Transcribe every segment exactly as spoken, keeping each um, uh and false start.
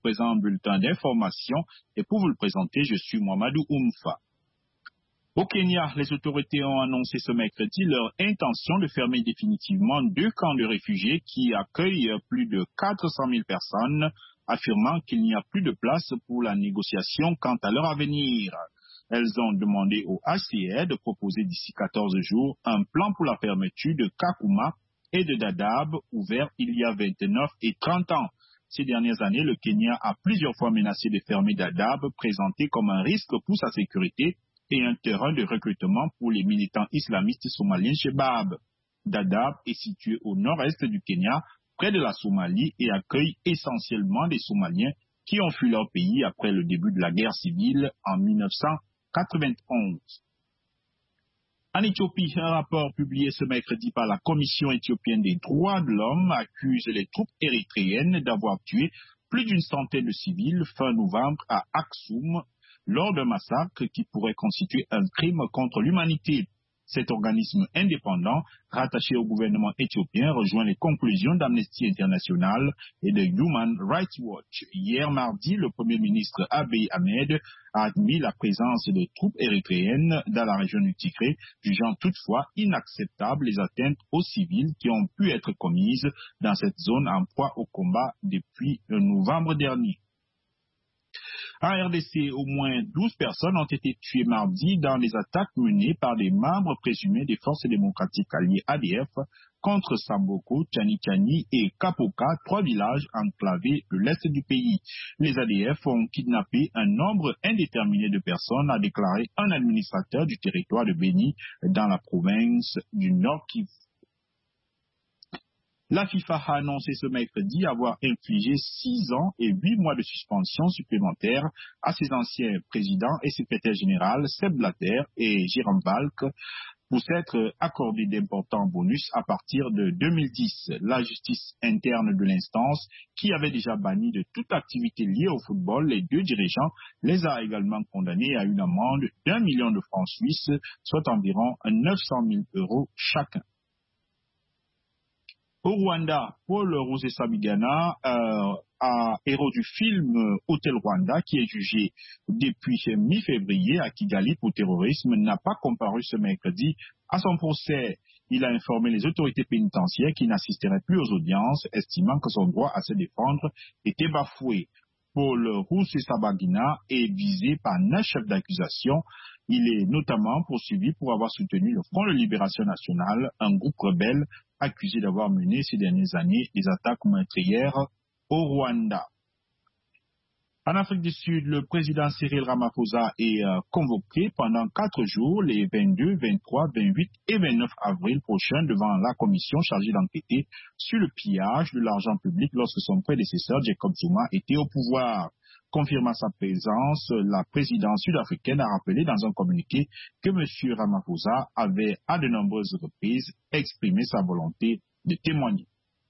présent bulletin d'information et pour vous le présenter, je suis Mohamedou Oumfa. Au Kenya, les autorités ont annoncé ce mercredi leur intention de fermer définitivement deux camps de réfugiés qui accueillent plus de quatre cent mille personnes, affirmant qu'il n'y a plus de place pour la négociation quant à leur avenir. Elles ont demandé au H C R de proposer d'ici quatorze jours un plan pour la fermeture de Kakuma et de Dadaab, ouvert il y a vingt-neuf et trente ans. Ces dernières années, le Kenya a plusieurs fois menacé de fermer Dadaab, présenté comme un risque pour sa sécurité et un terrain de recrutement pour les militants islamistes somaliens Shebab. Dadaab est situé au nord-est du Kenya, près de la Somalie, et accueille essentiellement des Somaliens qui ont fui leur pays après le début de la guerre civile en mille neuf cent quatre-vingt-onze. En Éthiopie, un rapport publié ce mercredi par la Commission éthiopienne des droits de l'homme accuse les troupes érythréennes d'avoir tué plus d'une centaine de civils fin novembre à Aksum, lors d'un massacre qui pourrait constituer un crime contre l'humanité. Cet organisme indépendant, rattaché au gouvernement éthiopien, rejoint les conclusions d'Amnesty International et de Human Rights Watch. Hier mardi, le Premier ministre Abiy Ahmed a admis la présence de troupes érythréennes dans la région du Tigré, jugeant toutefois inacceptables les atteintes aux civils qui ont pu être commises dans cette zone en proie au combat depuis novembre dernier. En R D C, au moins douze personnes ont été tuées mardi dans les attaques menées par des membres présumés des forces démocratiques alliées A D F contre Samboko, Tchani-Tchani et Kapoka, trois villages enclavés de l'est du pays. Les A D F ont kidnappé un nombre indéterminé de personnes, a déclaré un administrateur du territoire de Beni dans la province du Nord Kivu. La FIFA a annoncé ce mercredi avoir infligé six ans et huit mois de suspension supplémentaires à ses anciens présidents et secrétaires généraux Sepp Blatter et Jérôme Valk pour s'être accordé d'importants bonus à partir de deux mille dix. La justice interne de l'instance, qui avait déjà banni de toute activité liée au football les deux dirigeants, les a également condamnés à une amende d'un million de francs suisses, soit environ neuf cent mille euros chacun. Au Rwanda, Paul Rusesabagina, euh, un héros du film Hôtel Rwanda, qui est jugé depuis mi-février à Kigali pour terrorisme, n'a pas comparu ce mercredi à son procès. Il a informé les autorités pénitentiaires qu'il n'assisterait plus aux audiences, estimant que son droit à se défendre était bafoué. Paul Rusesabagina est visé par neuf chefs d'accusation. Il est notamment poursuivi pour avoir soutenu le Front de Libération Nationale, un groupe rebelle accusé d'avoir mené ces dernières années des attaques meurtrières au Rwanda. En Afrique du Sud, le président Cyril Ramaphosa est euh, convoqué pendant quatre jours, les vingt-deux, vingt-trois, vingt-huit et vingt-neuf avril prochains, devant la commission chargée d'enquêter sur le pillage de l'argent public lorsque son prédécesseur Jacob Zuma était au pouvoir. Confirmant sa présence, la présidence sud-africaine a rappelé dans un communiqué que M. Ramaphosa avait à de nombreuses reprises exprimé sa volonté de témoigner.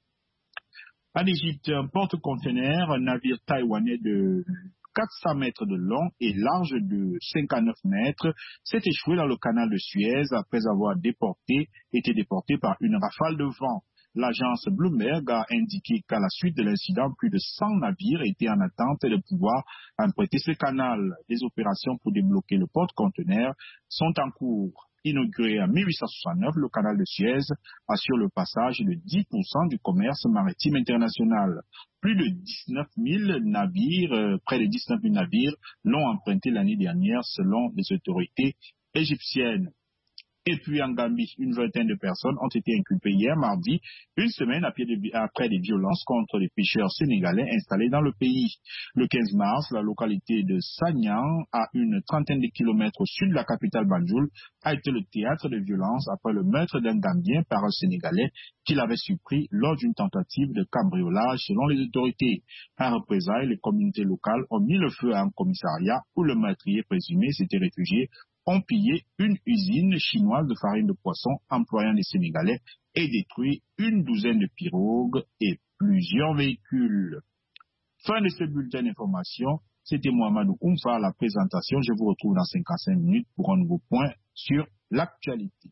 En Égypte, un porte-conteneur, un navire taïwanais de quatre cents mètres de long et large de cinquante-neuf mètres, s'est échoué dans le canal de Suez après avoir déporté, été déporté par une rafale de vent. L'agence Bloomberg a indiqué qu'à la suite de l'incident, plus de cent navires étaient en attente de pouvoir emprunter ce canal. Les opérations pour débloquer le porte-conteneur sont en cours. Inauguré en mille huit cent soixante-neuf, le canal de Suez assure le passage de dix pour cent du commerce maritime international. Plus de dix-neuf mille navires, euh, près de dix-neuf mille navires l'ont emprunté l'année dernière selon les autorités égyptiennes. Et puis en Gambie, une vingtaine de personnes ont été inculpées hier mardi, une semaine après des violences contre les pêcheurs sénégalais installés dans le pays. Le quinze mars, la localité de Sanyang, à une trentaine de kilomètres au sud de la capitale Banjul, a été le théâtre de violences après le meurtre d'un Gambien par un Sénégalais qu'il avait surpris lors d'une tentative de cambriolage selon les autorités. En représailles, les communautés locales ont mis le feu à un commissariat où le meurtrier présumé s'était réfugié, ont pillé une usine chinoise de farine de poisson employant des Sénégalais et détruit une douzaine de pirogues et plusieurs véhicules. Fin de ce bulletin d'information. C'était Mohamedou Oumfa à la présentation. Je vous retrouve dans cinquante-cinq minutes pour un nouveau point sur l'actualité.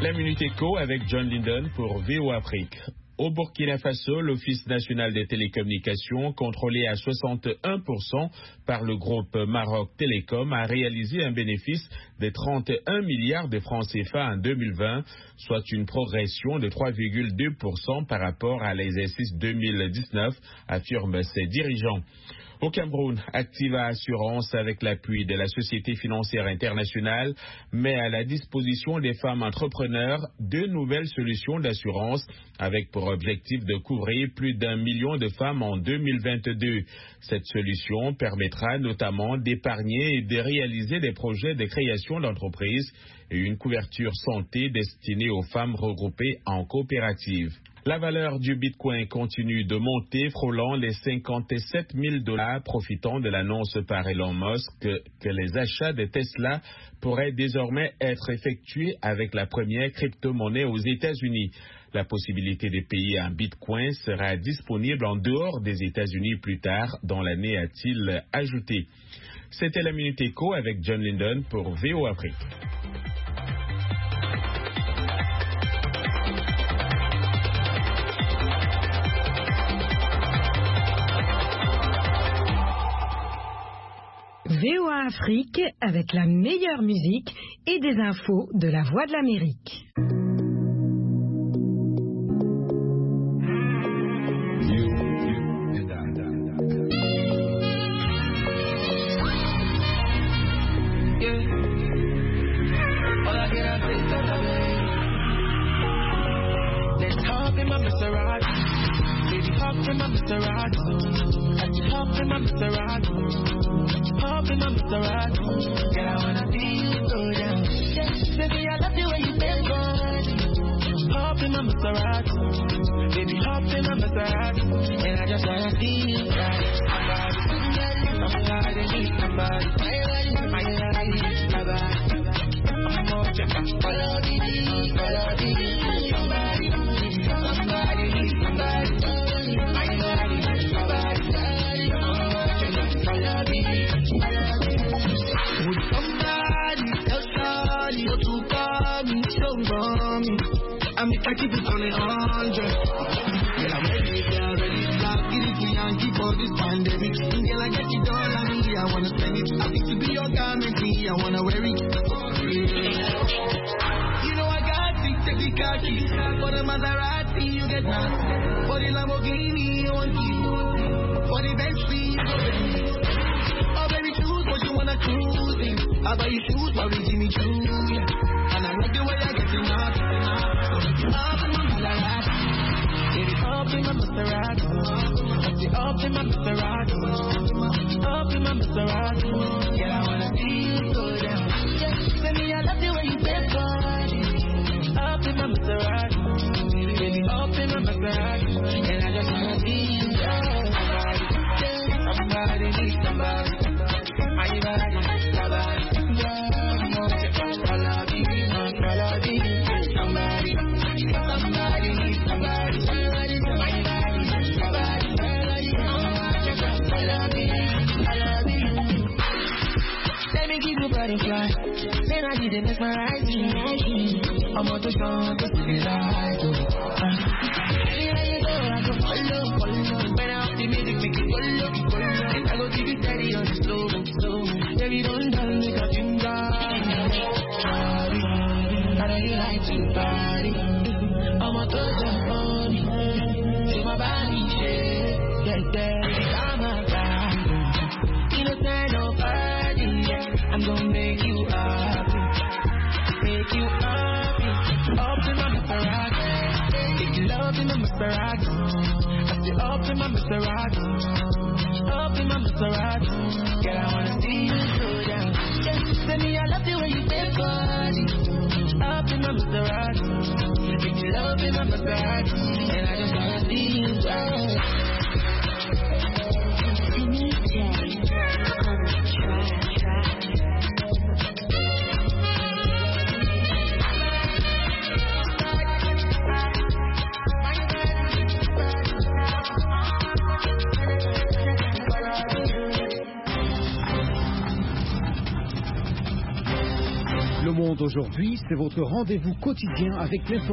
La Minute Éco avec John Linden pour V O Afrique. Au Burkina Faso, l'Office national des télécommunications, contrôlé à soixante et un pour cent par le groupe Maroc Télécom, a réalisé un bénéfice de trente et un milliards de francs C F A en deux mille vingt, soit une progression de trois virgule deux pour cent par rapport à l'exercice deux mille dix-neuf, affirment ses dirigeants. Au Cameroun, Activa Assurance, avec l'appui de la Société financière internationale, met à la disposition des femmes entrepreneurs deux nouvelles solutions d'assurance avec pour objectif de couvrir plus d'un million de femmes en deux mille vingt-deux. Cette solution permettra notamment d'épargner et de réaliser des projets de création d'entreprises et une couverture santé destinée aux femmes regroupées en coopérative. La valeur du Bitcoin continue de monter, frôlant les cinquante-sept mille dollars, profitant de l'annonce par Elon Musk que, que les achats de Tesla pourraient désormais être effectués avec la première crypto-monnaie aux États-Unis. La possibilité de payer en Bitcoin sera disponible en dehors des États-Unis plus tard dans l'année, a-t-il ajouté. C'était la Minute Éco avec John Linden pour V O Afrique. V O A Afrique avec la meilleure musique et des infos de la Voix de l'Amérique. Hop in my Maserati, girl, I wanna see you go down. Yeah, baby, I love the way you bend body. Hop in my Maserati, baby, hop in my Maserati, and I just wanna see you ride. Somebody, somebody, need somebody. My body, my body. I'm more check out. Follow the beat, follow the beat. Somebody, somebody, need somebody. My body, my body. I'm more check out. Follow the beat. Would somebody else tell you to call me, show me? I mean, I keep it on a hundred. Yeah, I'm ready, yeah, ready. Black, get it, and keep all this pandemic. Girl, I get it all on me, I wanna spend it. I think to be your garment, me, I wanna wear it. You know I got big techie khaki. For the Maserati, you get nothing. For the Lamborghini, you want you. For the Bentley, you go Bentley. Oh, baby, choose what you wanna cruise in. I buy you shoes, but we Jimmy Choo, yeah. And I love the way I get enough. Up in my Maserati, baby, up in my Maserati, up in my Maserati, up in my Maserati. Yeah, I wanna see you go down. Yeah, baby, I love the way you bend body. Up in my Maserati, baby, up in my Maserati, and I just wanna see you down. Somebody, need somebody. My body, my body. Follow me, follow me. Somebody, somebody, need somebody. My body, my body. Follow me, follow me. Let me give you butterfly. Then I didn't mesmerize you. I'm on the song, just to be light. Anywhere you go, I go follow, follow. When I have the music, make it follow, follow. And I go keep it steady on the slow, slow. Baby, don't tell me that you got party. I know you like to party. I'm a touch of money. See my body shake. Yeah, yeah, I'm a guy. You know, say no party. I'm gonna make you happy. Make you happy. Up in my Maserati. Make you love in my Maserati. I say up in my Maserati. Up in my Maserati. Girl, I wanna see you go down. Yeah, baby, I love the way you bend body. Up in my Maserati. Make you love in my Maserati. And I just wanna see you down. Le monde Monde aujourd'hui, c'est votre rendez-vous quotidien avec l'information.